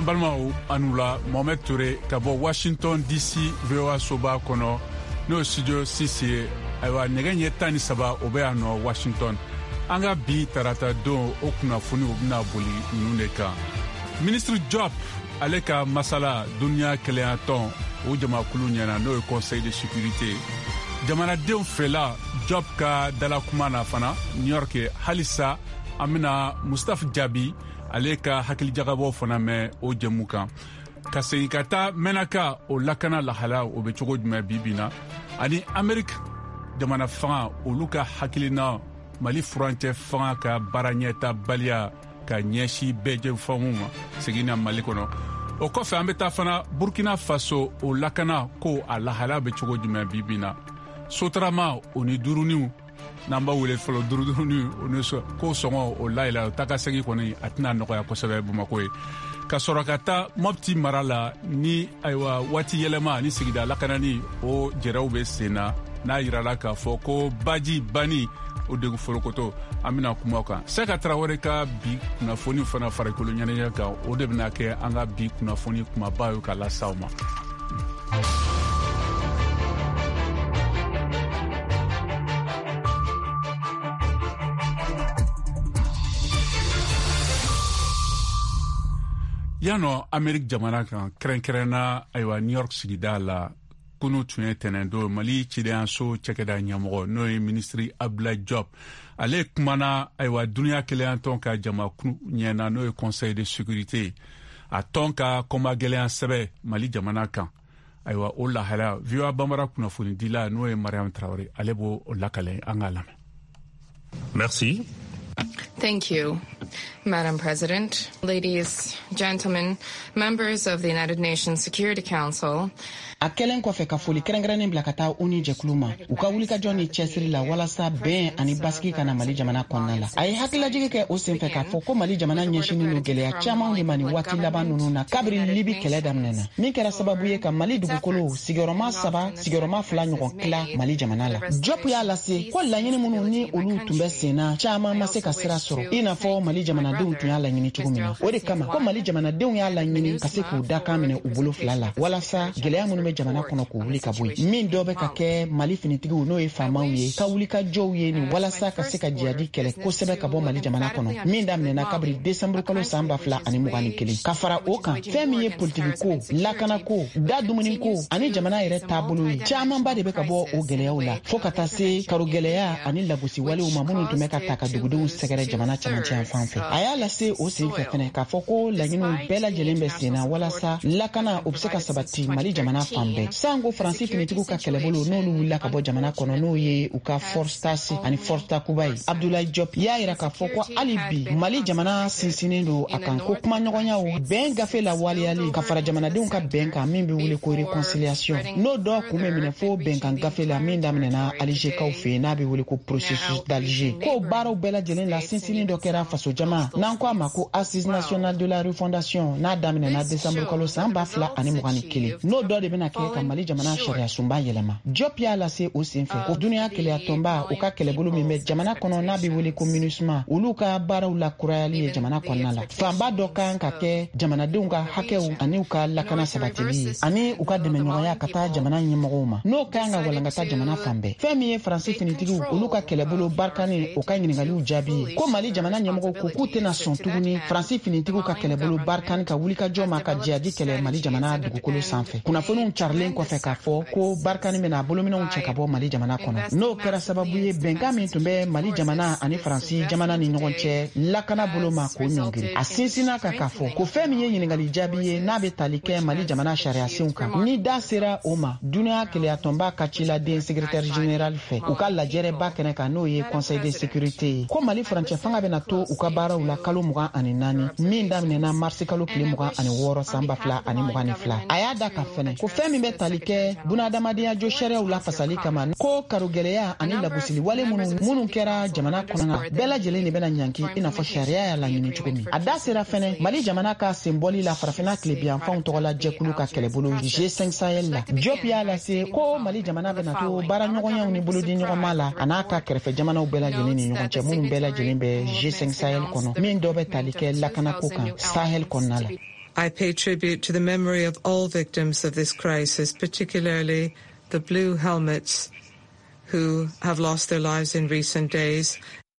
balmaw anula Mohamed Touré ka bɔ Washington DC VOA soba kono no studio CC aywa nɛgɛ ɲɛ 13 o bɛ yan nɔ Washington. An ka bi tarata don o kunnafoni o bɛna boli ninnu de kan. Ministre Job ale ka masala duniya kɛlɛya tɔn o jamakulu ɲɛna n'o ye Conseil de sécurité. Jamanadenw fɛla Job ka dalakuma na fana New York halisa an bɛna Mustafa Jabi ale ka hakilijagabɔ fana mɛn o jɛmu kan. Ka segin ka taa Mɛnaka o lakana lahala o bɛ cogo jumɛn bi na ani Amerik jamana fanga olu ka hakilina Mali furancɛ fanga ka baara ɲɛta baliya ka ɲɛsi bɛɛ jɛfanw ma seginna Mali kɔnɔ. O kɔfɛ an bɛ taa fana Burkina Faso o lakana ko a lahala bɛ cogo jumɛn bi na. Sotarama o ni duruniw n'an b'a wele fɔlɔ duruduruni o ni ko sɔngɔ o layɛlɛ o ta ka segin kɔni a tɛna nɔgɔya kosɛbɛ Bamako ye. Ka sɔrɔ ka taa Mopti mara la ni ayiwa waati yɛlɛma ni sigida lakanani o jɛrɛw bɛ sen na n'a yirala k'a fɔ ko baji bani o degu forokoto an bɛna kuma kan. Seka Tarawele ka bi kunnafoni fana farikolo ɲɛnajɛ kan o de bɛna kɛ an ka bi kunnafoni kumaba ye ka lasaw ma. Yano Amerik jamana kan kɛrɛnkɛrɛnna ayiwa New York sigida la kunu tun ye tɛnɛndo Mali cidenyaso cɛkɛda ɲɛmɔgɔ n'o ye ministri Abdoulaye Diop ale kumana ayiwa duniya kɛlɛya tɔn ka jamakulu ɲɛna n'o ye Conseil de sécurité a tɔn ka kɔma gɛlɛya sɛbɛ Mali jamana kan ayiwa o lahala VOA Bambara kunnafoni dila n'o ye Mariam Traoré ale b'o lakale an ka lamɛn. Merci. Thank you, Madam President, ladies, gentlemen, members of the United Nations Security Council. A kɛlen kɔfɛ ka foli kɛrɛnkɛrɛnnen bila ka taa UNI jɛkulu ma u ka wulikajɔ ni cɛsiri la walasa bɛn ani basigi kana Mali jamana kɔnɔna la. A ye hakililajigi kɛ o senfɛ k'a fɔ ko Mali jamana ɲɛsinin don gɛlɛya caman de ma ni waati laban ninnu na kabiri Libi kɛlɛ daminɛna min kɛra sababu ye ka Mali dugukolo sigiyɔrɔma 3 sigiyɔrɔma 2 ɲɔgɔn tila Mali jamana la. Diop y'a lase ko laɲini minnu ni olu tun bɛ sen na caman ma se ka sira sɔrɔ i n'a fɔ Mali jamanadenw tun y'a laɲini cogo min na. O de kama ko Mali jamanadenw y'a laɲini ka se k'u dakan minɛ u bolo fila la walasa gɛlɛya minnu bɛ jamana kɔnɔ k'u wuli ka bɔ yen. Min dɔ bɛ ka kɛ Mali finitigiw n'o ye faamaw ye ka wuli ka jɔw ye ni walasa ka se ka jihadi kɛlɛ kosɛbɛ ka bɔ Mali jamana kɔnɔ min daminɛna kabiri décembre kalo san 2021 ka fara o kan fɛn min ye politiki ko lakana ko da dumuni ko ani jamana yɛrɛ taabolo ye camanba de bɛ ka bɔ o gɛlɛyaw la fo ka taa se karo gɛlɛya ani lagosi walew ma minnu tun bɛ ka ta ka dugudenw sɛgɛrɛ jamana camancɛ yan fan fɛ. A y'a lase o sen fɛ fɛnɛ k'a fɔ ko laɲiniw bɛɛ lajɛlen bɛ sen na walasa lakana o bɛ se ka sabati Mali jamana fan bɛɛ. Sango Faransi finitigiw ka kɛlɛbolo n'olu wulila ka bɔ jamana kɔnɔ n'o ye u ka Force Tasi ani Force Takuba ye. Abdoulaye Diop y'a yira k'a fɔ ko hali bi Mali jamana sinsinnen don a kan ko kuma ɲɔgɔnyaw bɛn gafe la waliyali ka fara jamanadenw ka bɛn kan min bɛ wele ko réconciliation n'o dɔ kun bɛ minɛ fo bɛnkan gafe la min daminɛna Algékaw fɛ yen n'a bɛ wele ko processus d'Alger. Ko baaraw bɛɛ lajɛlen la sinsinnen dɔ kɛra faso jama n'an ko a ma ko Assise nationale de la refondation n'a daminɛna décembre kalo san 2021 n'o dɔ de bɛna kɛ ka Mali jamana sariya sunba yɛlɛma. Diop y'a lase o senfɛ ko duniya kɛlɛya tɔnba u ka kɛlɛbolo min bɛ jamana kɔnɔ n'a bɛ wele ko MINUSMA olu ka baaraw la kurayali ye jamana kɔnɔna la. Fanba dɔ kan ka kɛ jamanadenw ka hakɛw ani u ka lakana sabatili ye ani u ka dɛmɛɲɔgɔnya ka taa jamana ɲɛmɔgɔw ma n'o kan ka walankata jamana fan bɛɛ. Fɛn min ye Faransi finitigiw olu ka kɛlɛbolo barikani o ka ɲininkaliw jaabi ye ko Mali jamana ɲɛmɔgɔw ko k'u tɛna sɔn tuguni Faransi finitigiw ka kɛlɛbolo barikani ka wulikajɔ ma ka jihadi kɛlɛ Mali jamana dugukolo sanfɛ. Kunnafoniw carilen kɔfɛ k'a fɔ ko barikani bɛna bolominɛw cɛ ka bɔ Mali jamana kɔnɔ n'o kɛra sababu ye bɛnkan min tun bɛ Mali jamana ani Faransi jamana ni ɲɔgɔn cɛ lakana bolo ma k'o ɲɔngiri. A sinsinna kan k'a fɔ ko fɛn min ye ɲininkali jaabi ye n'a bɛ tali kɛ Mali jamana sariyasenw kan ni da sera o ma duniya kɛlɛya tɔnba ka ciladen secrétaire général fɛ u ka lajɛrɛba kɛnɛ kan n'o ye Conseil de sécurité ye ko Mali furancɛ fanga bɛna to u ka baaraw la kalo 24 min daminɛna marsi kalo tile 26 san 2022. A y'a da ka fɛnɛ ko fɛn min bɛ tali kɛ bunadamadenya jo sariyaw la fasali kama ko karo gɛlɛya ani lagosili wale minnu kɛra jamana kɔnɔna bɛɛ lajɛlen de bɛna ɲanki i n'a fɔ sariya y'a laɲini cogo min. A da sera fɛnɛ Mali jamana ka senbɔli la farafina tilebiyanfanw tɔgɔla jɛkulu ka kɛlɛbolo G5 Sahel la. Diop y'a lase ko Mali jamana bɛna to baara ɲɔgɔnyaw ni bolodi ɲɔgɔnma la a n'a ka kɛrɛfɛ jamanaw bɛɛ lajɛlen ni ɲɔgɔn cɛ minnu bɛɛ lajɛlen bɛ G5 Sahel kɔnɔ min dɔ bɛ tali kɛ lakana ko kan Sahel kɔnɔna la. I pay tribute to the memory of all victims of this crisis, particularly the blue helmets who have lost their lives in recent days.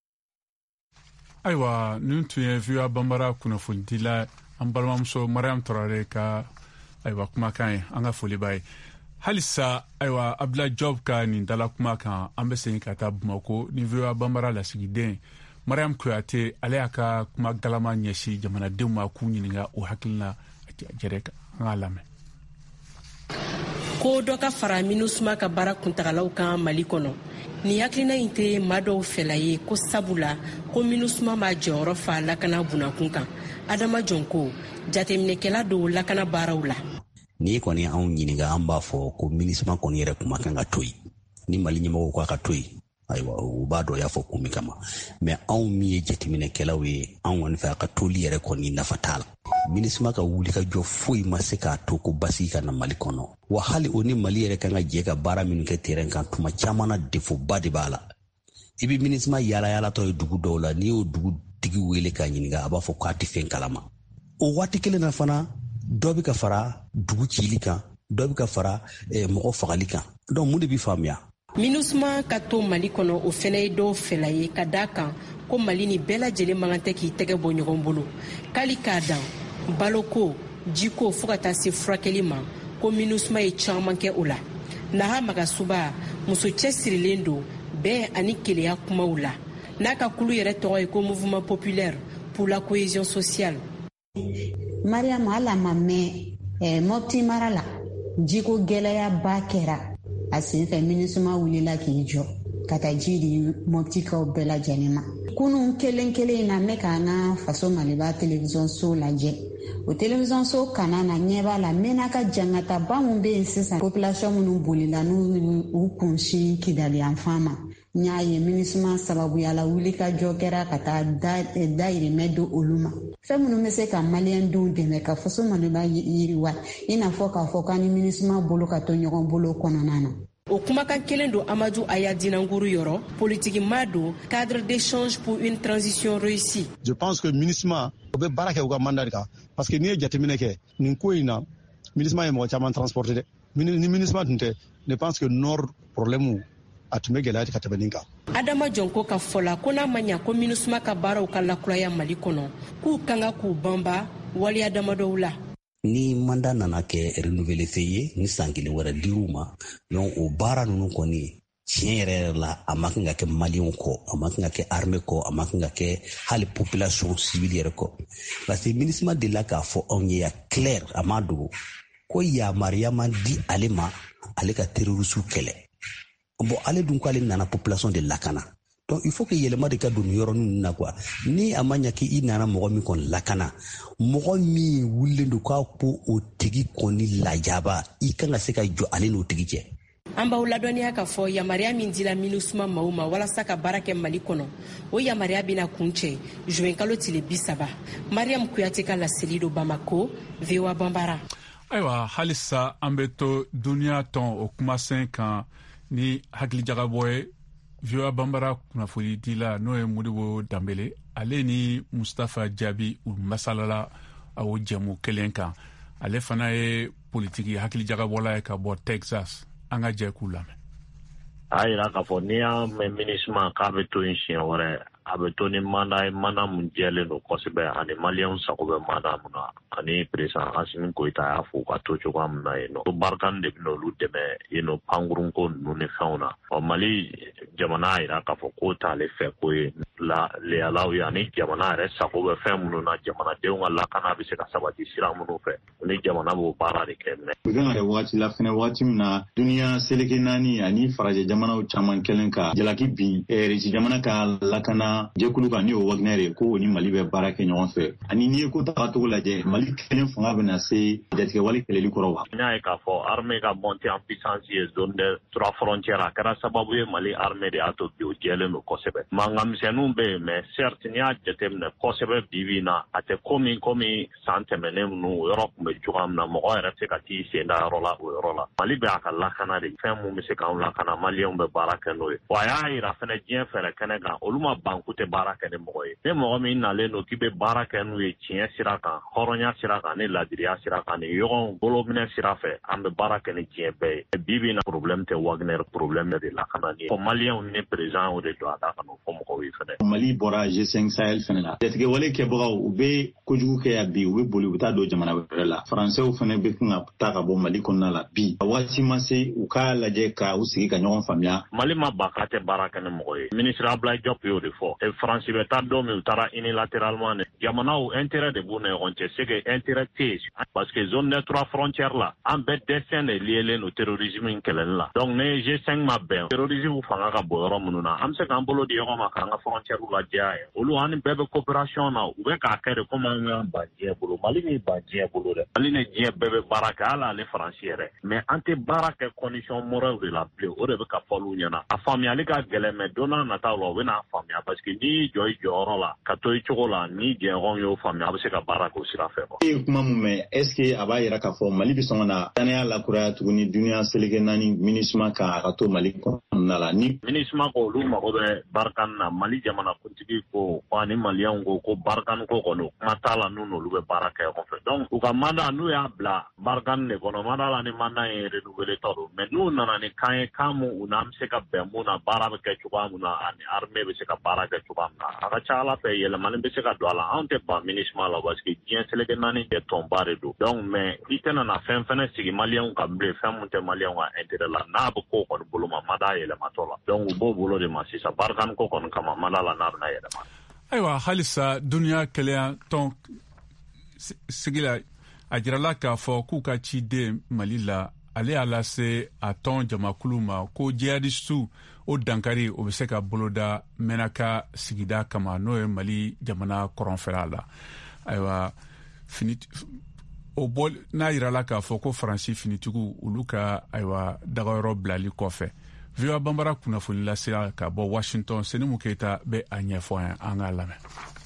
Aiwa, nuntuye via bambara kuna fundila ambalmamso Mariam Traoré ka aiwa kuma kan anga foli bai. Halisa aiwa Abdullah Job ka ni dala kuma kan ambese ka ta Bamako ni via bambara la sigiden. Mariam Kouyaté ale aka kuma galama nyeshi jamana dema ku nyininga o hakilna jereka ngalame. Ko dɔ ka fara MINUSMA ka baara kuntagalaw kan Mali kɔnɔ ni hakilina in tɛ maa dɔw fɛla ye ko sabula ko MINUSMA ma jɔyɔrɔ fa lakana bunakun kan. Adama Jɔnko jateminɛkɛla dɔw lakana baaraw la. Ni kɔni anw ɲininga an b'a fɔ ko MINUSMA kɔni yɛrɛ kuma kan ka to yen. Ni Mali ɲɛmɔgɔw ko a ka to yen. Ayiwa u b'a dɔn y'a fɔ kun min kama mais anw min ye jateminɛkɛlaw ye anw kɔni fɛ a ka toli yɛrɛ kɔni nafa t'a la. MINUSMA ka wuli ka jɔ foyi ma se k'a to ko basi ka na Mali kɔnɔ wa hali o ni Mali yɛrɛ kan ka jɛ ka baara minnu kɛ terrain kan tuma caman na defoba de b'a la. I bɛ MINUSMA yaalayalatɔ ye dugu dɔw la n'i y'o dugutigi wele k'a ɲininka a b'a fɔ k'a tɛ fɛn kalama. O waati kelen na fana dɔ bɛ ka fara dugu cili kan dɔ bɛ ka fara mɔgɔ fagali kan donc mun de bɛ faamuya. MINUSMA ka to Mali kɔnɔ o fɛnɛ ye dɔw fɛla ye ka d'a kan ko Mali ni bɛɛ lajɛlen man kan tɛ k'i tɛgɛ bɔ ɲɔgɔn bolo k'ali k'a dan baloko jiko fo ka taa se furakɛli ma ko MINUSMA ye caman kɛ o la. Naha Magasuba muso cɛsirilen don bɛɛ ani keleya kumaw la n'a ka kulu yɛrɛ tɔgɔ ye ko Mouvement Populaire pour la Cohésion Sociale. Mariam ala ma mɛn Mopti mara la jiko gɛlɛya ba kɛra a senfɛ MINUSMA wulila k'i jɔ ka taa ji di Moptikaw bɛɛ lajɛlen ma. Kunun kelen kelen na ne k'an ka faso Maliba télévision so lajɛ o télévision so kana na ɲɛ b'a la mɛna ka jangataba mun bɛ yen sisan population minnu bolila n'u kunsi Kidali yan fan ma n y'a ye MINUSMA sababuya la wuli ka jɔ kɛra ka taa dayirimɛ don olu ma fɛn minnu bɛ se ka maliyɛndenw dɛmɛ ka faso Maliba yiriwa i n'a fɔ k'a fɔ k'an ni MINUSMA bolo ka to ɲɔgɔn bolo kɔnɔna na. O kumakan kelen don Amadou Aya Dinanguru yɔrɔ politique ma don cadre d'échange pour une transition réussie. Je pense que MINUSMA o bɛ baara kɛ u ka mandat kan parce que n'i ye jateminɛ kɛ nin ko in na MINUSMA ye mɔgɔ caman transporter dɛ ni MINUSMA tun tɛ je pense que nord problème a tun bɛ gɛlɛya ka tɛmɛ nin kan. Adama Jɔnko ka fɔla ko n'a ma ɲa ko MINUSMA ka baaraw ka lakuraya Mali kɔnɔ k'u kan ka k'u banba waliya damadɔw la. Ni mandat nana kɛ renouveler fɛ ye ni san kelen wɛrɛ dir'u ma donc o baara ninnu kɔni tiɲɛ yɛrɛ la a ma kan ka kɛ maliyɛnw kɔ a ma kan ka kɛ armée kɔ a ma kan ka kɛ hali population civile yɛrɛ kɔ parce que MINUSMA delila k'a fɔ anw ye ya clair a ma dogo ko yamaruya ma di ale ma ale ka terroriste kɛlɛ bon ale dun ko ale nana population de lakana donc il faut que yɛlɛma de ka don yɔrɔnin na quoi ni a ma ɲa k'i nana mɔgɔ min kɔni lakana mɔgɔ min wulilen don k'a ko o tigi kɔni lajaba i kan ka se ka jɔ ale n'o tigi cɛ. An b'aw ladɔnniya k'a fɔ yamaruya min dila MINUSMA maaw ma walasa ka baara kɛ Mali kɔnɔ o yamaruya bɛna kun cɛ juin kalo tile 30. Mariam Kouyaté ka laseli do Bamako VOA Bambara. Ayiwa halisa an bɛ to duniya tɔn o kumasen kan ni hakilijagabɔ ye VOA Bambara kunnafoni dila n'o ye Modibo Dambele ale ni Mustafa Jabi u masalala o jɛmu kelen kan ale fana ye politiki hakilijagabɔla ye ka bɔ Texas an ka jɛ k'u lamɛn. A yira k'a fɔ n'i y'a mɛn MINUSMA k'a bɛ to yen siɲɛ wɛrɛ a bɛ to ni mandat ye mandat mun jɛlen don kosɛbɛ ani maliyɛnw sago bɛ mandat mun na ani président Assimi Goïta y'a fɔ ka to cogoya min na yen nɔ. Barikani de bɛna olu dɛmɛ yen nɔ pankurunko ninnu ni fɛnw na. Mali jamana y'a yira k'a fɔ k'o t'ale fɛ ko ye leyalaw ye ani jamana yɛrɛ sago bɛ fɛn minnu na jamanadenw ka lakana bɛ se ka sabati sira minnu fɛ ni jamana b'o baara de kɛ mɛ. U kan ka kɛ waati la fɛnɛ waati min na duniya seleke naani ani farajɛ jamanaw caman kɛlen ka jalaki bin resi jamana ka lakana jɛkulu kan ni o Wagner ye ko ni Mali bɛ baara kɛ ɲɔgɔn fɛ ani n'i ye ko taga cogo lajɛ Mali kelen fanga bɛ na se jatigɛwale kɛlɛli kɔrɔ wa. N y'a ye k'a fɔ armée ka montée en puissance ye zone de 3 frontières a kɛra sababu ye Mali armée fɛnɛ de y'a to bi o jɛlen don kosɛbɛ mangamisɛnninw bɛ yen mais certes n'i y'a jateminɛ kosɛbɛ bibi na a tɛ komi san tɛmɛnen ninnu o yɔrɔ tun bɛ cogoya min na mɔgɔ yɛrɛ tɛ ka t'i sen da yɔrɔ la o yɔrɔ la mali bɛ a ka lakana de fɛn mun bɛ se k'anw lakana maliyɛnw bɛ baara kɛ n'o ye wa a y'a yira fɛnɛ diɲɛ fɛrɛ kɛnɛ kan olu ma ban k'u tɛ baara kɛ ni mɔgɔ ye ni mɔgɔ min nalen don k'i bɛ baara kɛ n'u ye tiɲɛ sira kan hɔrɔnya sira kan ni ladiriya sira kan ni ɲɔgɔn bolominɛ sira fɛ an bɛ baara kɛ ni tiɲɛ bɛɛ ye bibi na problème tɛ Wagner problème de lakana ni ko maliyɛnw ni président o de don a da kan o fɔ mɔgɔw ye fɛnɛ mali bɔra G5 Sahel fɛnɛ la jatigɛ wale kɛbagaw u bɛ kojugu kɛ yan bi u bɛ boli u bɛ taa don jamana wɛrɛ la faransɛw fɛnɛ bɛ kan ka taa ka bɔ mali kɔnɔna la bi waati ma se u k'a lajɛ ka u sigi ka ɲɔgɔn faamuya mali ma ban k'a tɛ baara kɛ ni mɔgɔ ye ministre Abdoulaye Diop y'o de fɔ faransi bɛ taa don min u taara unilatéralement jamanaw intérêt de b'u ni ɲɔgɔn cɛ c'est que intérêt tɛ yen parce que zone des 3 frontières la an bɛɛ destin de liélen no terrorisme in kɛlɛli la donc ni G5 ma bɛn terrorisme fanga ka bɔ yɔrɔ minnu na an bɛ se k'an bolo di ɲɔgɔn ma k'an ka frontière lajɛya ye olu ani bɛɛ bɛ coopération na u bɛ k'a kɛ de comme an y'an ban diɲɛ bolo mali ni ban diɲɛ bolo dɛ mali ni diɲɛ bɛɛ bɛ baara kɛ hali ale faransi yɛrɛ mais an tɛ baara kɛ condition morale de la bilen o de bɛ ka fɔ olu ɲɛna a faamuyali ka gɛlɛn mais don n'a nataw la u bɛ n'a faamuya parce que n'i jɔ i jɔyɔrɔ la ka to i cogo la ni jɛɲɔgɔnw y'o faamuya a bɛ se ka baara k'o sira fɛ quoi. E kuma mun mɛn est ce que a b'a yira k'a fɔ mali bɛ sɔn ka na danaya lakuraya tuguni duniya seleke naani MINUSMA kan a ka to mali kɔnɔna la ni MINUSMA ko olu mago bɛ Barkan na mali jamana kuntigi ko ani maliyɛnw ko Barkan ko kɔni kuma t'a la n'u n'olu bɛ baara kɛ ɲɔgɔn fɛ donc u ka mandat n'u y'a bila Barkan de kɔnɔ mandat la ni mandat ye renouvelé tɔ don mais n'u nana ni kan ye kan mun u n'an bɛ se ka bɛn mun na baara bɛ kɛ cogoya mun na ani armée bɛ se ka baara kɛ cogoya min na a ka ca Ala fɛ yɛlɛmani bɛ se ka don a la anw tɛ ban MINUSMA la parce que diɲɛ seleke naani tɛ tɔnba de don donc mais i tɛna na fɛn fɛnɛ sigi maliyɛnw kan bilen fɛn mun tɛ maliyɛnw ka intérêt la n'a bɛ ko kɔni bolo ma mandat yɛlɛmatɔ la donc u b'o bolo de ma sisan Barkan ko kɔni kama mandat la n'a bɛna yɛlɛma. Ayiwa halisa duniya kɛlɛya tɔn sigi la a jirala k'a fɔ k'u ka ciden mali la ale y'a lase a tɔn jamakulu ma ko jihadistu o dankari o bɛ se ka boloda mɛnaka sigida kama n'o ye mali jamana kɔrɔnfɛla la ayiwa o bɔ n'a yirala k'a fɔ ko faransi finitigiw olu ka ayiwa dagayɔrɔ bilali kɔfɛ VOA Bambara kunnafoni lasera ka bɔ Washington Senimu Keita bɛ a ɲɛfɔ an k'a lamɛn.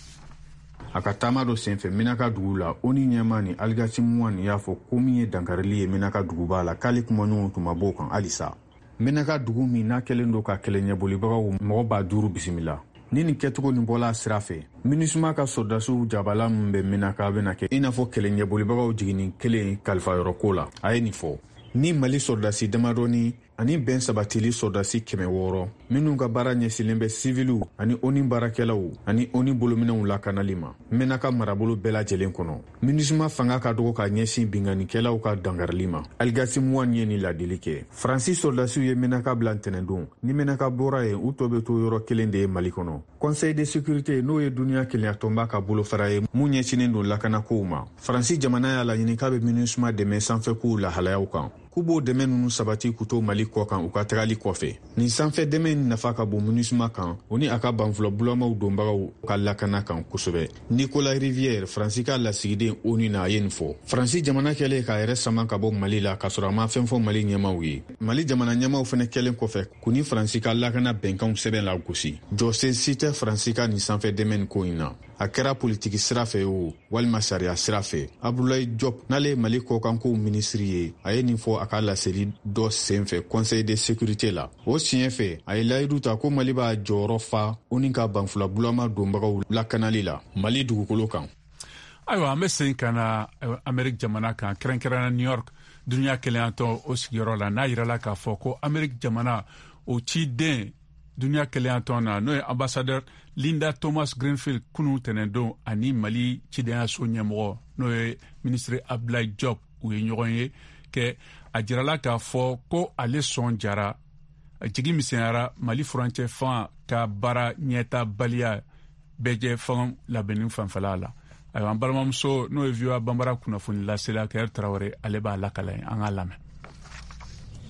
A ka taama dɔ senfɛ Minaka dugu la ONU ɲɛmaa ni Aligati Muwani y'a fɔ ko min ye dankarili ye Minaka duguba la k'ale kumaɲɔgɔnw tun ma b'o kan halisa. Minaka dugu min n'a kɛlen don ka kɛlɛ ɲɛbolibagaw mɔgɔ 5000 bisimila. Ni nin kɛcogo nin bɔla sira fɛ MINUSMA ka sɔrdasiw jabala min bɛ Minaka bɛna kɛ i n'a fɔ kɛlɛ ɲɛbolibagaw jiginni kelen kalifayɔrɔ ko la a ye nin fɔ. Ni Mali sɔrdasi damadɔni ani bɛn sabatili sɔrdasi 600 minnu ka baara ɲɛsilen bɛ siviliw ani ONU baarakɛlaw ani ONU bolominɛw lakanali ma Minaka marabolo bɛɛ lajɛlen kɔnɔ. MINUSMA fanga ka dɔgɔ ka ɲɛsin binganikɛlaw ka dangarili ma. Aligati Muwani ye ni ladili kɛ. Faransi sɔrdasiw ye Minaka bila ntɛnɛndon ni Minaka bɔra yen u tɔ bɛ to yɔrɔ kelen de ye Mali kɔnɔ. Conseil de sécurité n'o ye duniya kelenya ka bolofara ye mun ɲɛsinen don lakanakow ma. Faransi jamana y'a laɲini k'a bɛ MINUSMA dɛmɛ sanfɛkow lahalayaw kan. K'u b'o dɛmɛ ninnu sabati k'u to Mali kɔ kan u ka tagali kɔfɛ. Nin sanfɛ dɛmɛ in nafa ka bon MINUSMA kan o ni a ka banfula bulamaw donbagaw ka lakana kan kosɛbɛ. Nicolas Rivière Faransi ka lasigiden ONU na a ye nin fɔ. Faransi jamana kɛlen k'a yɛrɛ sama ka bɔ Mali la k'a sɔrɔ a ma fɛn fɔ Mali ɲɛmaw ye. Mali jamana ɲɛmaw fɛnɛ kɛlen kɔfɛ k'u ni Faransi ka lakana bɛnkanw sɛbɛn la gosi. Jɔsen si tɛ Faransi ka nin sanfɛ dɛmɛ nin ko in na. A kɛra politiki sira fɛ o walima sariya sira fɛ. Abdoulaye Diop n'ale ye Mali kɔkankow minisiri ye a ye nin fɔ a ka laseli dɔ senfɛ Conseil de sécurité la. O siɲɛ fɛ a ye layidu ta ko Mali b'a jɔyɔrɔ fa o ni ka banfula bulama donbagaw lakanali la Mali dugukolo kan. Ayiwa an bɛ segin ka na Amérique jamana kan kɛrɛnkɛrɛnna New York duniya keleyantɔ o sigiyɔrɔ la n'a yirala k'a fɔ ko Amérique jamana o ciden duniya keleyantɔ na n'o ye ambassadeur Linda Thomas Greenfield kunu tɛnɛndon ani Mali cidenyaso ɲɛmɔgɔ n'o ye ministre Abdoulaye Diop u ye ɲɔgɔn ye kɛ a jirala k'a fɔ ko ale sɔn jara jigi misɛnyara Mali furancɛ fan ka baara ɲɛta baliya bɛjɛ fan labɛnni fanfɛla la. Ayiwa an balimamuso n'o ye VOA Bambara kunnafoni lasela Kɛr Tarawele ale b'a lakala an k'a lamɛn.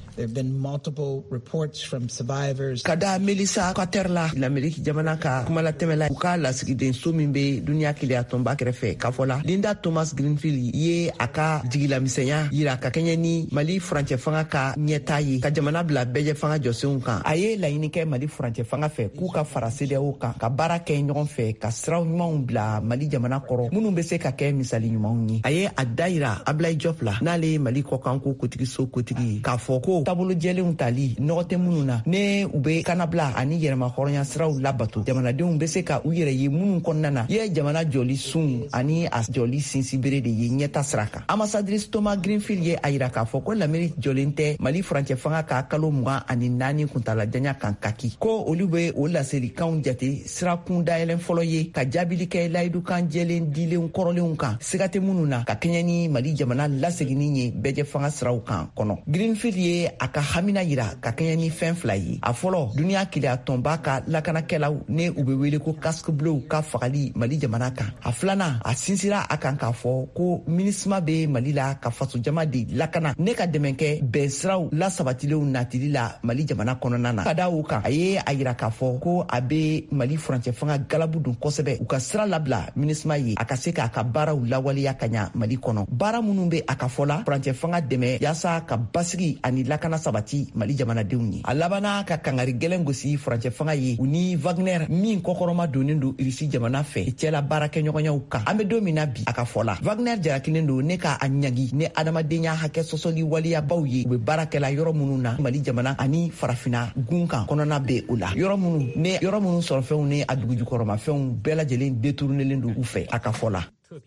There have been multiple reports from survivors. Kada Melissa Katerla, l'Amérique jamana ka kumala temela uka la sigiden sumimbe dunia kilia tomba krefe kafola. Linda Thomas Greenfield ye aka jigila misenya yira ka Kenya ni Mali Franche fanga ka nyetayi ka jamana bla beje fanga joseun kan. Aye la inike Mali Franche fanga fe ku ka farasede o kan ka baraka nyon fe ka sraw nyuma bla Mali jamana koro munu be se ka ke misali nyuma ni. Aye adaira Ablay Jofla nale Mali ko kanko kotigi so kotigi ka foko tabulu jele untali note mununa ne ube kanabla ani yerma horonya sraw labato jamana de umbe se ka uyere ye munun konnana ye jamana joli sun ani as joli sinsibere de ye nyeta sraka ambassadrice Thomas Greenfield ye ayira ka foko la meri jolinte Mali Franche fanga ka kalo muga ani nani kuntala janya kankaki ko olube o la seri kaun jate sra kunda elen folo ye ka jabili ke laidu kan jelen dile un korole un kan sigate mununa ka Kenya ni Mali jamana la segini ye beje fanga sraw kan kono Greenfield ye aka hamina yira ka Kenya ni fen fly a folo dunia kilia tomba ka lakana kelaw ne ubewele ko casque bleu ka fagali Mali jamana kan a flana a sinsira akan ka fo ko minisma be Mali la ka faso jama di lakana ne ka demenke besraw la sabatilew natili la Mali jamana kononana kadawu kan aye ayira ka fo ko abe Mali Franche fanga galabu dun kosebe u ka sira labla minisma ye aka se ka ka baraw lawali yakanya Mali kono bara munumbe aka fola Franche fanga deme yasa ka basigi ani lakana sabati Mali jamana denw alabana ka kangari gelen gosi Franche fanga ye uni Wagner min kokoroma donindu irisi jamana fe cela barake nyogonyaw kan ambe domina bi aka fola Wagner jarakinen do ne ka anyagi ne adamadenya hake sosoli waliya bawye be barake la yoro mununa Mali jamana ani farafina gunkan konona be ula yoro munu sorfew ne aduguju koroma few bela jelen detournelen do ufe aka fola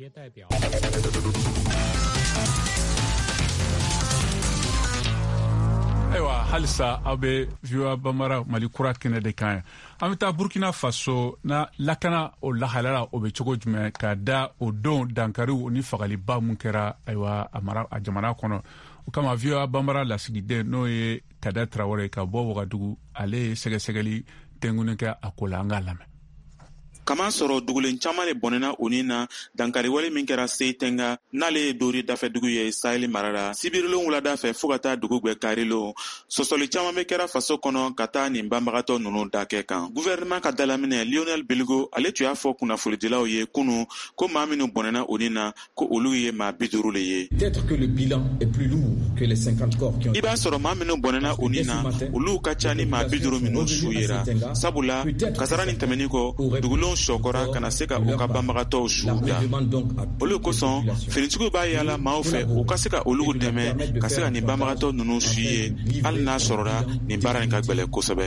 Ewa halisa abe viwa bamara Mali kura kene de kan amita Burkina Faso na lakana o lahalala o be cogo jume ka da o don dankari ni fagali ba mun kɛra aywa amara a jamana kono o kama viwa bamara lasigide no ye Kada Traoré ka bɔ Wagadugu ale sɛgɛsɛgɛli tengunen kɛ a ko la an k'a lamɛn. Kama sɔrɔ dugulen caman le bɔnɛna o ni na dankari wale min kɛra Seitenga n'ale ye Dori dafɛdugu ye Saheli mara la sibirilen wulada fɛ fɔɔ ka taa dugu gwɛ karilo sɔsɔli caman be kɛra faso kɔnɔ ka taa nin banbagatɔ nunu dakɛ kan gouvernement ka dalaminɛ Lionel Bilgo ale tun y'a fɔ kunnafonidilaw ye kunu ko maa minnu bɔnɛna o ni na ko olu ye maa 50 le ye peut-être que le bilan est plus lourd que les 50 corps qui ont i b'a sɔrɔ maa minnu bɔnɛna o ni na olu ka ca ni maa 50 minnu su yera sabula kasara nin tɛmɛni kɔ dugulenw sɔkɔra kana se ka u ka banbagatɔw suw da olu kosɔn finitigiw b'a yala maaw fɛ u ka se ka olugu dɛmɛ ka se ka nin banbagatɔ nunu su ye hali n'a sɔrɔra nin baara nin ka gwɛlɛ kosɛbɛ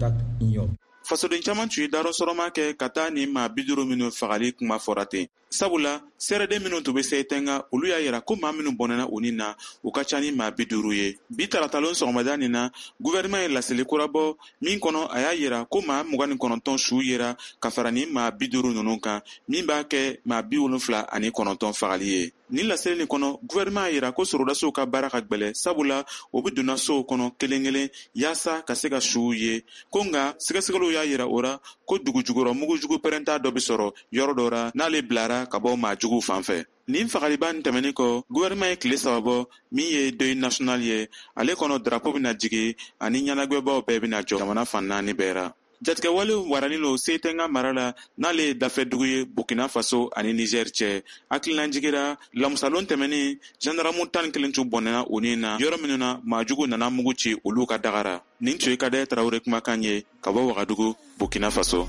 fasoden caman tun ye darɔsɔrɔma kɛ ka taa nin maa 50 minnu fagali kuma fɔra ten sabula sɛrɛden minnu tun be Seitenga olu y'a yira ko maa minnu bɔnɛna o ni na u ka ca ni maa 50 ye bi taratalon sɔgɔmada nin na gouvernement ye laseli kura bɔ min kɔnɔ a y'a yira ko maa 29 su yera ka fara ni maa 50 nunu kan min b'a kɛ maa 79 fagali ye ni laseli nin kɔnɔ gouvernement y'a yira ko sorodasow ka baara ka gwɛlɛ sabula o be donna sow kɔnɔ kelen kelen yaasa ka se ka suw ye ko nga sɛgɛsɛgɛliw y'a yira o ra ko dugujugɔrɔ mugujugu pɛrɛnta dɔ be sɔrɔ yɔrɔ dɔ ra n'ale bilara ka bɔ maa juguw fan fɛ nin fagaliba nin tɛmɛni kɔ gouvernement ye tile 3 bɔ min ye deuil national ye ale kɔnɔ drapeau bena jigi ani ɲɛnagwɛbaw bɛɛ bena jɔ jamana fan 4 bɛɛ ra jatigɛwale warani lo Seitenga mara la n'ale ye dafɛdugu ye Burkina Faso ani Niger cɛ hakilina jigira lamusalon tɛmɛni gendarme 11 tun bɔnɛna o ni na yɔrɔ minnu na maajugu nana mugu ci olu ka dagara nin tun ye Kada Traoré kumakan ye ka bɔ Wagadugu Burkina Faso.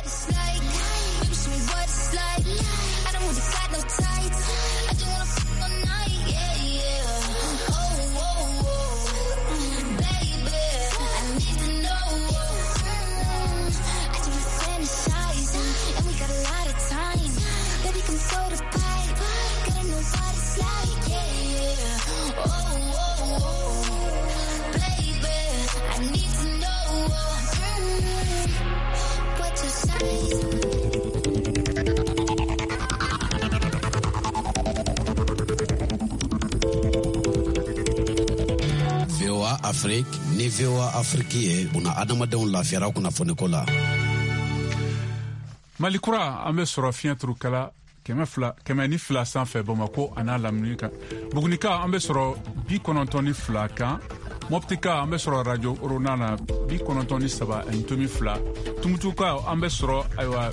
Afrique ni VOA Afrique ye buna adamadenw lafiyara kunnafoniko la. Mali kura an be sɔrɔ fiɲɛturu kala 102 sanfɛ Bamako a n'a lamini kan. Bugunika an be sɔrɔ 92 kan Moptika an bɛ sɔrɔ radio Orona 93.2 Tumutuka an bɛ sɔrɔ aywa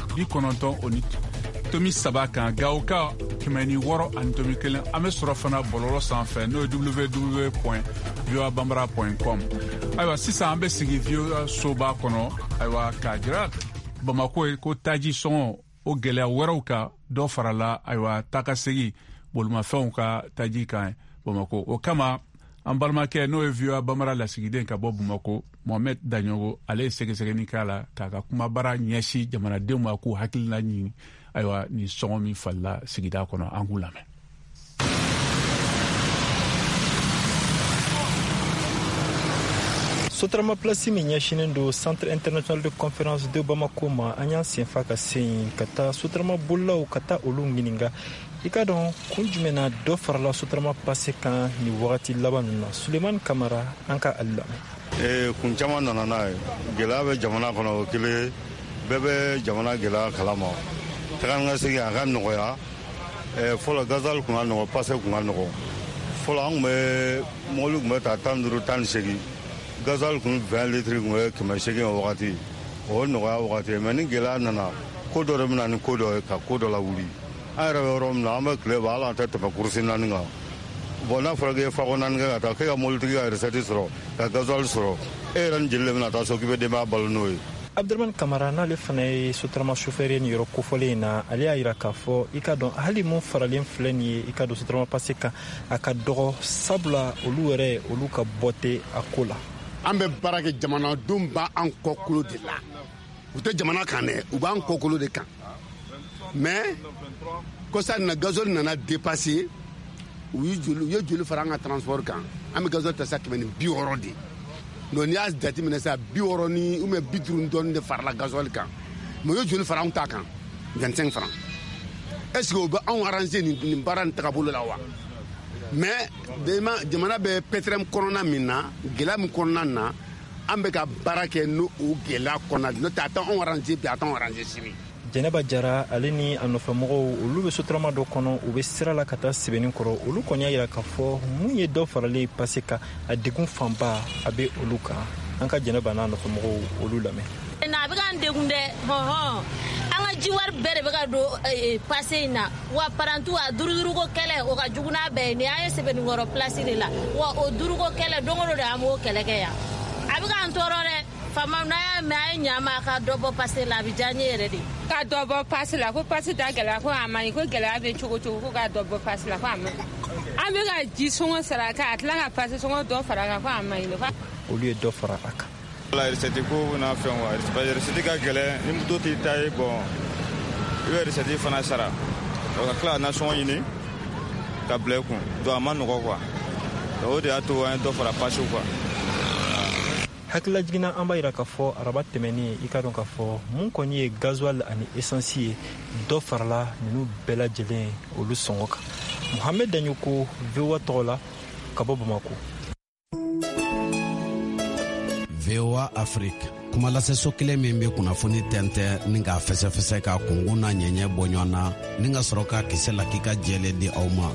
93 kan Gaoka 6.1 an bɛ sɔrɔ fana bɔlɔlɔ sanfɛ n'o www.voabambara.com aywa sisan an bɛ sigi VOA soba kɔnɔ aywa ka jira Bamako ko taji sɔngɔ o gɛlɛya wɛrɛw ka dɔ farala aywa takasegi bolumafɛnw ka taji kan Bamako o kama an balimakɛ n'o ye VOA Bambara lasigiden ka bɔ Bamako Mohamed Daɲogo ale ye sɛgɛsɛgɛni k'a la k'a ka kumabara ɲɛsi jamanadenw ma k'u hakilina ɲini aywa ni sɔngɔ min falila sigida kɔnɔ an k'u lamɛn. Sotrama plasi min ɲɛsinen do Centre International de Conférence de Bamako ma an y'an senfa ka se yen ka taa sotrama bolilaw ka taa olu ɲininga i ka dɔn kun jumɛnna dɔ farala sotrama pase kan ni wagati laban ninnu na Sulemani Kamara an ka ali lamɛn. Kun caman nana n'a ye gɛlɛya bɛ jamana kɔnɔ o kelen bɛɛ bɛ jamana gɛlɛya kalama taga ni ka segin a ka nɔgɔya fɔlɔ gazali kun ka nɔgɔ pase kun ka nɔgɔ fɔlɔ an kun bɛ mɔbili kun bɛ ta 15 18 gazali kun 20 litiri kun bɛ 800 o wagati o nɔgɔya wagati mɛ ni gɛlɛya nana ko dɔ de bɛ na ni ko dɔ ye ka ko dɔ la wuli an yɛrɛ bɛ yɔrɔ min na an bɛ tile bɔ hali an tɛ tɛmɛ kurusi 4 kan bon n'a fɔra k'e ye fako 4 kɛ ka taa k'e ka mɔbilitigi ka recette sɔrɔ ka gazali sɔrɔ e yɛrɛ ni jeli de bɛna taa so k'i bɛ denbaya balo n'o ye. Abdurahmane Kamara n'ale fana ye sotarama chauffeur ye nin yɔrɔ kofɔlen in na ale y'a yira k'a fɔ i ka dɔn hali mun faralen filɛ nin ye i ka don sotarama pase kan a ka dɔgɔ sabula olu yɛrɛ olu ka bɔ tɛ a ko la. An bɛ baara kɛ jamanadenw b'an kɔkolo de la u tɛ jamana kan dɛ u b'an kɔkolo de kan mais kosa na gazole nana dépasser u ye joli fara an ka transport kan an bɛ gazole ta sa 260 de donc n'i y'a jateminɛ sa 60 ni ou bien 50 dɔɔni de farala gazole kan mais u ye joli fara an ta kan 25 francs est ce que u bɛ anw arranger nin baara nin tagabolo la wa mais jamana bɛ pétrole kɔnɔna min na gɛlɛya min kɔnɔna na an bɛ ka baara kɛ n'o gɛlɛya kɔnɔna n'o tɛ a t'anw arranger bi a t'anw arranger sini. Jɛnɛba Jara ale ni a nɔfɛmɔgɔw olu bɛ sotarama dɔ kɔnɔ u bɛ sira la ka taa sɛbɛnni kɔrɔ olu kɔni y'a yira k'a fɔ mun ye dɔ faralen pase kan a degun fanba a bɛ olu kan an ka Jɛnɛba n'a nɔfɛmɔgɔw olu lamɛn. Na bɛ k'an degun dɛ an ka ji wari bɛɛ de bɛ ka don pase in na wa parantu a duruduruko kɛlɛ o ka jugu n'a bɛɛ ye nin an ye sɛbɛnni kɔrɔ place de la wa o duruko kɛlɛ don o don de an b'o kɛlɛ kɛ yan a bɛ k'an tɔɔrɔ dɛ. Fama n'a y'a mɛn a ye ɲama ka dɔ bɔ pase la a bɛ diya n ye yɛrɛ de. Ka dɔ bɔ pase la ko pase t'a gɛlɛya ko a man ɲi ko gɛlɛya bɛ cogo cogo ko ka dɔ bɔ pase la ko a man ɲi an bɛ ka ji sɔngɔ sara kan a tila ka pase sɔngɔ dɔ fara a kan ko a man ɲi. Olu ye dɔ fara a kan. Wala recette ko n'a fɛn wa recette ka gɛlɛn ni moto t'i ta ye bon i bɛ recette fana sara o ka tila ka nasɔngɔ ɲini ka bila i kun donc a ma nɔgɔ quoi o de y'a to an ye dɔ fara pasew quoi. Hakilila jiginna an b'a yira k'a fɔ araba tɛmɛnen i ka dɔn k'a fɔ mun kɔni ye gasoil ani essence ye dɔ farala ninnu bɛɛ lajɛlen olu sɔngɔ kan. Mohamed Daɲoko VOA tɔgɔ la ka bɔ Bamako. VOA Afrique kumalaseso kelen min bɛ kunnafoni tɛntɛn ni k'a fɛsɛfɛsɛ ka kunkun n'a ɲɛɲɛ bɔ ɲɔgɔn na ni ka sɔrɔ ka kisɛ la k'i ka jɛlen di aw ma.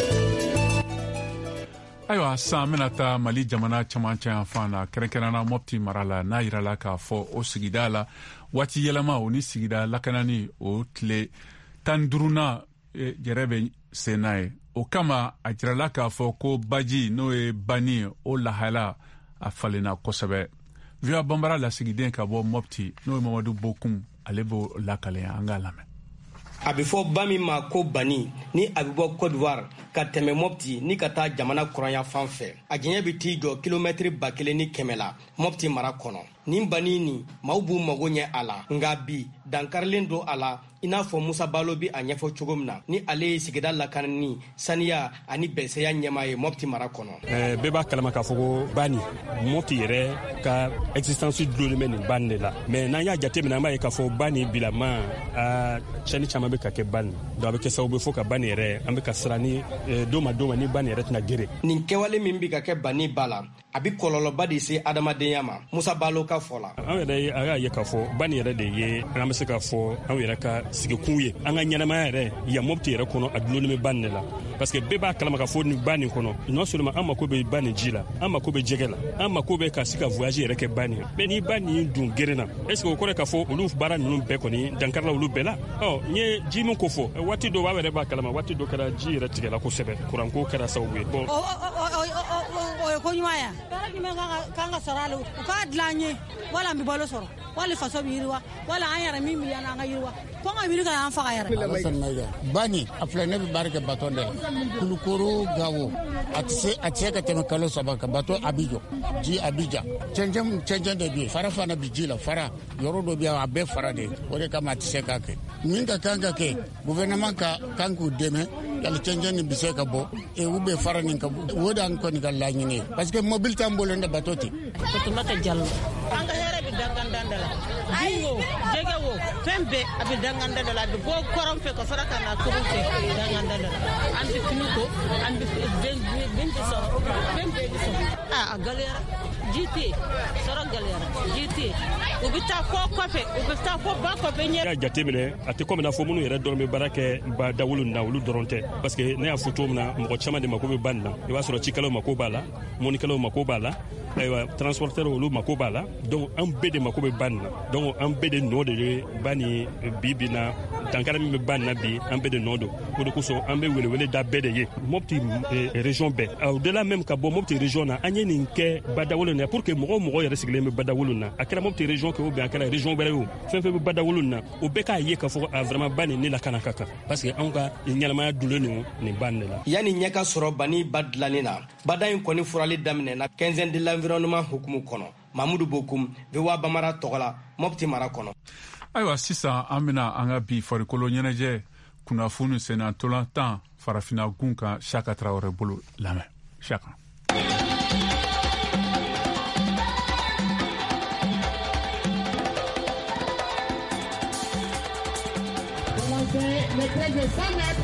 Ayiwa san bɛna taa Mali jamana camancɛ yan fan na kɛrɛnkɛrɛnna Mopti mara la n'a yirala k'a fɔ o sigida la waati yɛlɛma o ni sigida lakanani o tile 15nan yɛrɛ bɛ sen n'a ye o kama a jirala k'a fɔ ko baji n'o ye bani o lahala a falenna kosɛbɛ. VOA Bambara lasigiden ka bɔ Mopti n'o ye Mamadu Bokum ale b'o lakalenya an k'a lamɛn. A bɛ fɔ ba min ma ko bani ni a bɛ bɔ Côte d'Ivoire ka tɛmɛ Mopti ni ka taa jamana kɔrɔnya fan fɛ a jɛɲɛ bɛ t'i jɔ kilomɛtiri 1,100 la Mopti mara kɔnɔ nin bani nin maaw b'u mago ɲɛ a la nka bi dankarilen don a la i n'a fɔ Musa Balo bɛ a ɲɛfɔ cogo min na ni ale ye sigida lakanani saniya ani bɛnsɛya ɲɛmaa ye Mopti mara kɔnɔ. Bɛɛ b'a kalama k'a fɔ ko bani Mopti yɛrɛ ka existence dulonlen bɛ nin bani de la mais n'an y'a jateminɛ an b'a ye k'a fɔ bani bilama cɛnni caman bɛ ka kɛ bani donc a bɛ kɛ sababu fo ka bani yɛrɛ an bɛ ka siran ni don ma ni bani yɛrɛ tɛna gere. Nin kɛwale min bɛ ka kɛ bani ba la a bɛ kɔlɔlɔba de se adamadenya ma Musa Balo ka fɔ la an yɛrɛ a y'a ye k'a fɔ bani yɛrɛ de ye an bɛ se k'a fɔ an yɛrɛ ka sigikun ye an ka ɲɛnamaya yɛrɛ yan Mopti yɛrɛ kɔnɔ a dulonin bɛ bani de la parce que bɛɛ b'a kalama ka fɔ nin bani kɔnɔ non seulement an mako bɛ bani ji la an mako bɛ jɛgɛ la an mako bɛ ka se ka voyage yɛrɛ kɛ bani mais ni bani dun gerenna est ce que o kɔrɔ k'a fɔ olu baara ninnu bɛɛ kɔni dankarila olu bɛɛ la n ye ji min ko fɔ waati dɔ b'a yɛrɛ b'a kalama waati dɔ kɛra ji yɛrɛ tigɛla kosɛbɛ kuranko kɛra sababu ye bon o ye ko ɲuman ya baara jumɛn kan ka sɔrɔ ale u k'a dilan ye wala an bɛ balo sɔrɔ wala faso bɛ yiriwa wala an yɛrɛ min bɛ yan an ka yiriwa ko an ka wuli ka an faga yɛrɛ bani a filɛ ne bɛ baara kɛ bato de la kulukoro gawo a tɛ se ka tɛmɛ kalo 3 kan bato a bɛ jɔ ji a bɛ ja cɛncɛn de bɛ yen fara fana bɛ ji la fara yɔrɔ dɔ bɛ yan a bɛɛ fara de o de kama a tɛ se k'a kɛ min ka kan ka kɛ gouvernement ka kan k'u dɛmɛ yali cɛncɛn nin bɛ se ka bɔ u bɛ fara nin ka bɔ o de an kɔni ka laɲini ye parce que mobile t'an bolo ne bato tɛ. Fatumata Jallo an ka hɛrɛ bɛ dangan da la ji wo jɛgɛ wo fɛn bɛɛ a bɛ dangan da la a bɛ bɔ kɔrɔn fɛ ka fara ka na kurun fɛ dangan da la an bɛ fini ko an bɛ den tɛ sɔrɔ fɛn bɛɛ bɛ sɔrɔ a gɛlɛyara ji tɛ yen sɔrɔ gɛlɛyara ji tɛ yen u bɛ taa fɔ kɔfɛ u bɛ taa fɔ ba kɔfɛ ɲɛ. y'a jateminɛ a tɛ komi n'a fɔ minnu yɛrɛ dɔrɔn bɛ baara kɛ ba dawolo na olu dɔrɔn tɛ parce que ne y'a fɔ cogo min na mɔgɔ caman de mako bɛ ba nin na i b'a sɔrɔ cikɛlaw mako b'a la mɔnikɛlaw mako b'a la ayiwa transporteur olu mako b'a la donc an bɛɛ de mako bɛ ba nin na donc an bɛɛ de nɔ de ye ba nin bi na dankara min bɛ ba nin na bi an bɛɛ de nɔ don o de kosɔn an bɛ welewele da bɛɛ de ye Mopti région bɛɛ au delà même ka bɔ Mopti région na an ye nin kɛ ba dawolo na pour que mɔgɔ o mɔgɔ yɛrɛ sigilen bɛ ba dawolo na a kɛra Mopti région kɛ ou bien a kɛra région wɛrɛ ye o fɛn fɛn bɛ ba dawolo na o bɛɛ k'a ye k'a fɔ a vraiment ba nin ne lakana ka kan parce que anw ka ɲɛnamaya dulen nin ba nin de la. yanni ɲɛ ka sɔrɔ bani ba dilanni na bada in kɔni furali daminɛna 15 de l'environnement hukumu kɔnɔ Mamudu Bokum VOA Bamara tɔgɔ la Mopti mara kɔnɔ. ayiwa sisan an bɛna an ka bi farikolo ɲɛnajɛ kunnafoni senna ntolantan farafina gun kan Saka Traoré bolo lamɛn Saka. Le trait de 100 mètres.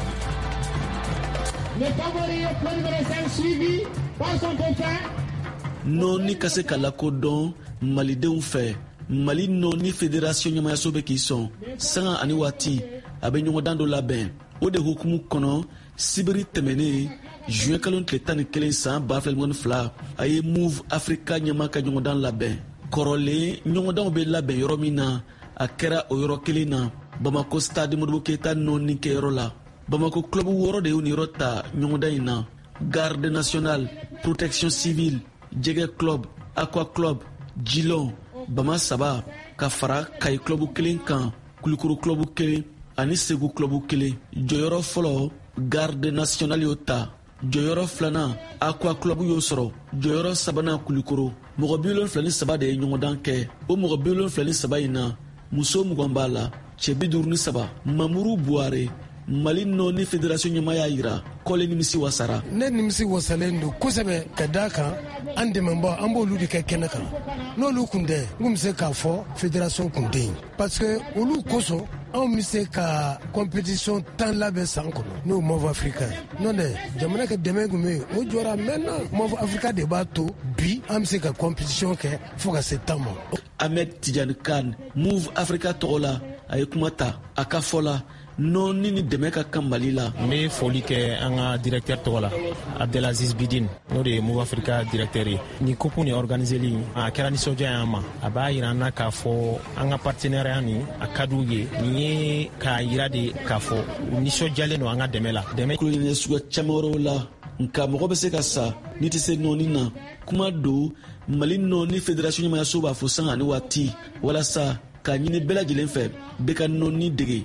Le favori pour numéro 5 suivi par son dauphin. Noni ka se ka lakodɔn malidenw fɛ Mali noni fédération ɲɛmayaso bɛ k'i sɔn sanga ani waati a bɛ ɲɔgɔndan dɔ labɛn o de hukumu kɔnɔ sibiri tɛmɛnen juin kalo tile 11 san 2022 a ye Move Africa ɲɛma ka ɲɔgɔndan labɛn kɔrɔlen ɲɔgɔndanw bɛ labɛn yɔrɔ min na a kɛra o yɔrɔ kelen na Bamako stade Modibo Keita noni kɛyɔrɔ la Bamako club wɔɔrɔ de y'u ni yɔrɔ ta ɲɔgɔndan in na garde nationale protection civile jɛgɛ club aqua club jilon bama saba ka fara kayi club kelen kan kulikoro club kelen ani segu club kelen jɔyɔrɔ fɔlɔ garde nationale y'o ta jɔyɔrɔ filanan aqua club y'o sɔrɔ jɔyɔrɔ sabanan kulikoro mɔgɔ 73 de ye ɲɔgɔndan kɛ o mɔgɔ 73 in na muso 20 b'a la cɛ 53 Mamuru Buare Mali noni fédération ɲɛmaya yira kɔle nimisi wasara ne nimisi wasalen don kosɛbɛ ka da kan an dɛmɛbɔ an b'olu de kɛ kɛnɛ kan n'olu kun tɛ n kun bɛ se k'a fɔ fédération kun tɛ yen parce que olu kosɔn anw bɛ se ka compétition 10 labɛn san kɔnɔ n'o Move Africa ye n'o tɛ jamana ka dɛmɛ kun bɛ yen o jɔra maintenant Move Africa de b'a to bi an bɛ se ka compétition kɛ fo ka se 10 ma. Ahmed Tidjane Kane Move Africa tɔgɔ la a ye kuma ta a ka fɔ la noni ni dɛmɛ ka kan Mali la. N bɛ foli kɛ an ka directeur tɔgɔ la Abdelaziz Bidine n'o de ye Move Africa directeur ye ni coupe ni organiseli a kɛra nisɔndiya y'an ma a b'a yira an na k'a fɔ an ka partenariat ni a ka d'u ye nin ye k'a yira de k'a fɔ u nisɔndiyalen don an ka dɛmɛ la. Dɛmɛ kulonkɛ suguya caman wɛrɛw la nka mɔgɔ bɛ se ka sa ni tɛ se nɔɔni na kuma don Mali nɔɔni fédération ɲɛmayaso b'a fɔ sanga ani waati walasa ka ɲini bɛɛ lajɛlen fɛ bɛɛ ka nɔɔni dege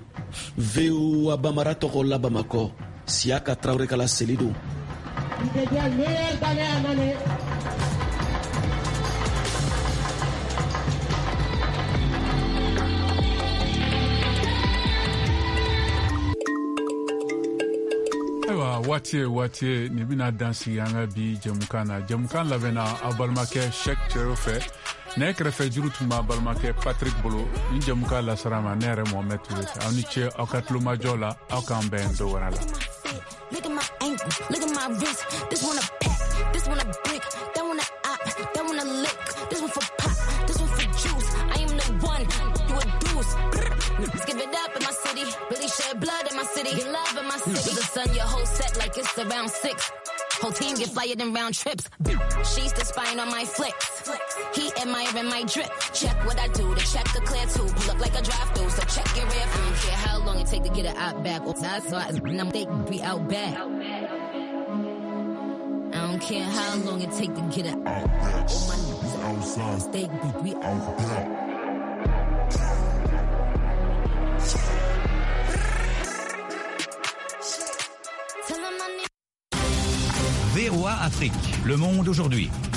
VOA Bamara tɔgɔ la Bamakɔ Siyaka Traoré kala seli don. waati ye nin bɛna dan sigi an ka bi jɛmukan na jɛmukan labɛnna a balimakɛ Sɛk Cɛro fɛ ne kɛrɛfɛ juru tun b'a balimakɛ Patrick bolo ni jɛmukan lasara ma ne yɛrɛ Mohamed Touré aw ni ce aw ka tulomajɔ la aw k'an bɛn don wɛrɛ la. Look at my ankle, look at my wrist. This one a pack, this one a brick, that one a op, that one a lick. This one for pop, this one for juice. Let's give it up in my city. Really shed blood in my city. Get love in my city. The sun, your whole set like it's around 6. Whole team get flyer than round trips. She's the spine on my flicks. He admiring my drip. Check what I do to check the clear too. Pull up like a drive-through, so check your rear. I don't care how long it take to get it out back. That's why I'm thinking be out back. I don't care how long it take to get it out back. All my niggas outside. They be out back. VOA Afrique, le monde aujourd'hui.